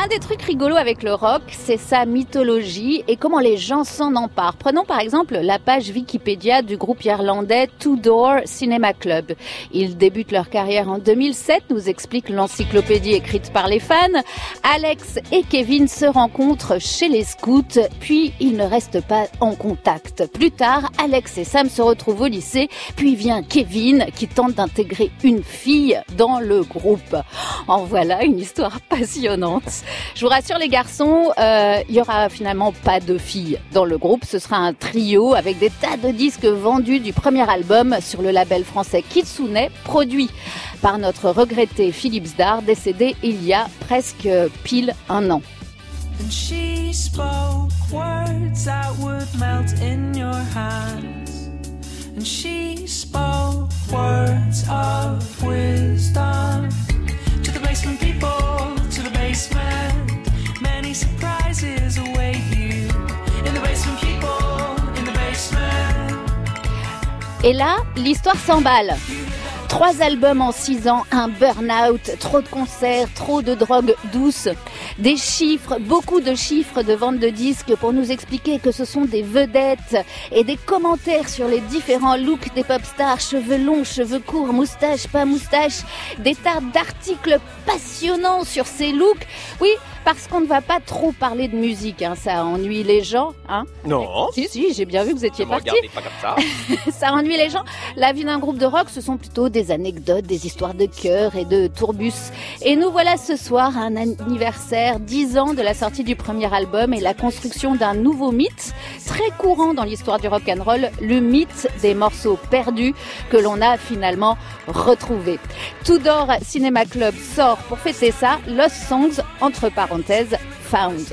Un des trucs rigolos avec le rock, c'est sa mythologie et comment les gens s'en emparent. Prenons par exemple la page Wikipédia du groupe irlandais Two Door Cinema Club. Ils débutent leur carrière en 2007, nous explique l'encyclopédie écrite par les fans. Alex et Kevin se rencontrent chez les scouts, puis ils ne restent pas en contact. Plus tard, Alex et Sam se retrouvent au lycée, puis vient Kevin qui tente d'intégrer une fille dans le groupe. En voilà une histoire passionnante. Je vous rassure les garçons, il y aura finalement pas de filles dans le groupe. Ce sera un trio avec des tas de disques vendus du premier album sur le label français Kitsune, produit par notre regretté Philippe Zdar, décédé il y a presque pile un an. And she spoke words that would melt in your hands. And she spoke words of wisdom to the basement people, to the basement. Many surprises await you in the basement people, in the basement. Et là, l'histoire s'emballe. 3 albums en 6 ans, un burn-out, trop de concerts, trop de drogue douce, des chiffres, beaucoup de chiffres de vente de disques pour nous expliquer que ce sont des vedettes et des commentaires sur les différents looks des pop stars, cheveux longs, cheveux courts, moustache, pas moustache, des tas d'articles passionnants sur ces looks. Oui, parce qu'on ne va pas trop parler de musique, hein, ça ennuie les gens. Hein. Non. Si, j'ai bien vu que vous étiez partis. Regardez pas comme ça. Ça ennuie les gens. La vie d'un groupe de rock, ce sont plutôt des anecdotes, des histoires de cœur et de tourbus. Et nous voilà ce soir à un anniversaire, 10 ans de la sortie du premier album et la construction d'un nouveau mythe, très courant dans l'histoire du rock'n'roll, le mythe des morceaux perdus que l'on a finalement retrouvés. Two Door Cinema Club sort pour fêter ça, Lost Songs, entre parenthèses, Found.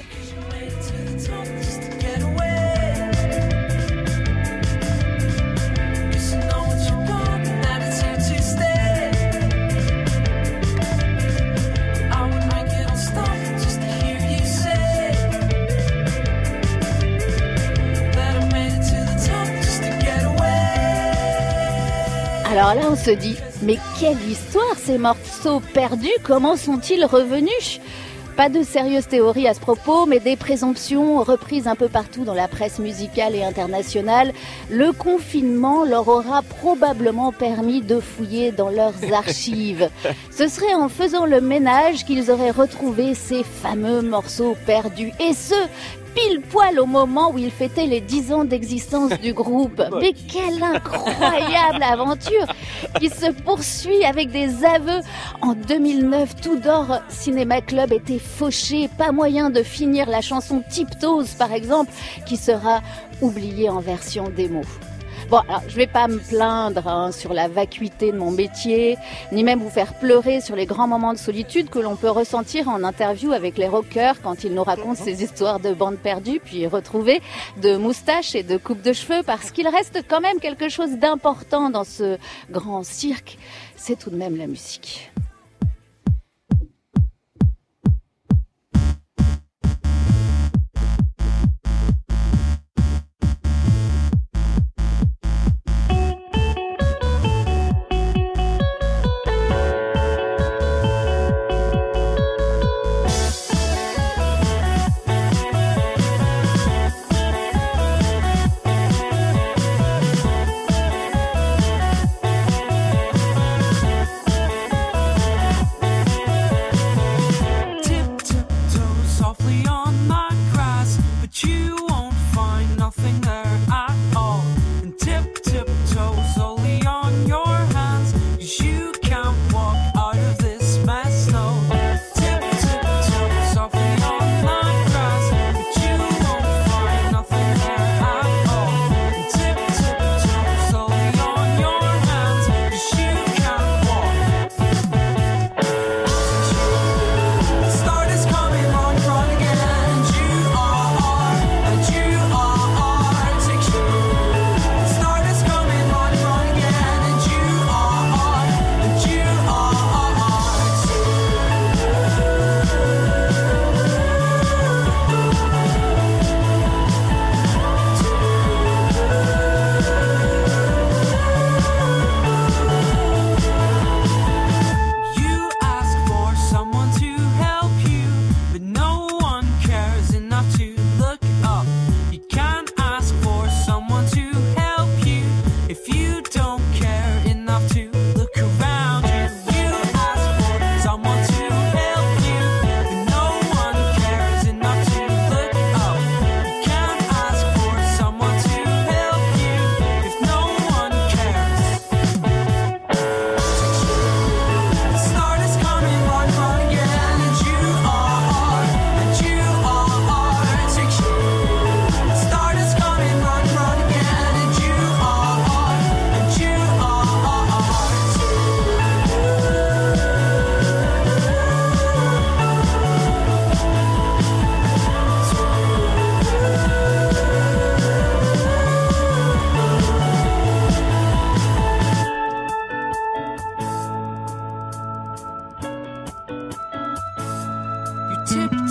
Alors là, on se dit, mais quelle histoire ces morceaux perdus, comment sont-ils revenus ? Pas de sérieuses théories à ce propos, mais des présomptions reprises un peu partout dans la presse musicale et internationale. Le confinement leur aura probablement permis de fouiller dans leurs archives. Ce serait en faisant le ménage qu'ils auraient retrouvé ces fameux morceaux perdus. Et ce, pile poil au moment où ils fêtaient les 10 ans d'existence du groupe. Mais quelle incroyable aventure qui se poursuit avec des aveux. En 2009, Two Door Cinema Club était fauché. Pas moyen de finir la chanson Tiptoes, par exemple, qui sera oubliée en version démo. Bon, alors, je vais pas me plaindre sur la vacuité de mon métier, ni même vous faire pleurer sur les grands moments de solitude que l'on peut ressentir en interview avec les rockers quand ils nous racontent ces histoires de bandes perdues puis retrouvées, de moustaches et de coupes de cheveux, parce qu'il reste quand même quelque chose d'important dans ce grand cirque, c'est tout de même la musique.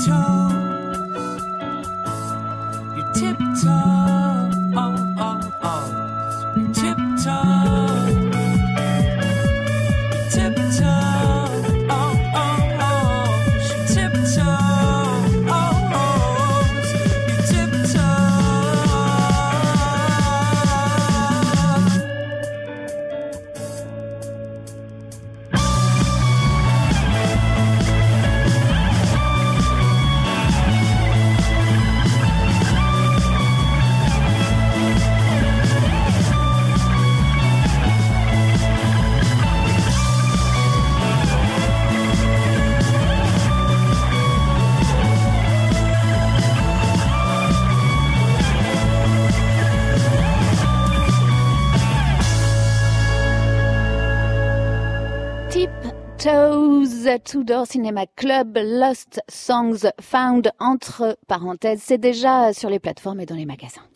Tiptoes, Tudor Cinema Club, Lost Songs Found, entre parenthèses, c'est déjà sur les plateformes et dans les magasins.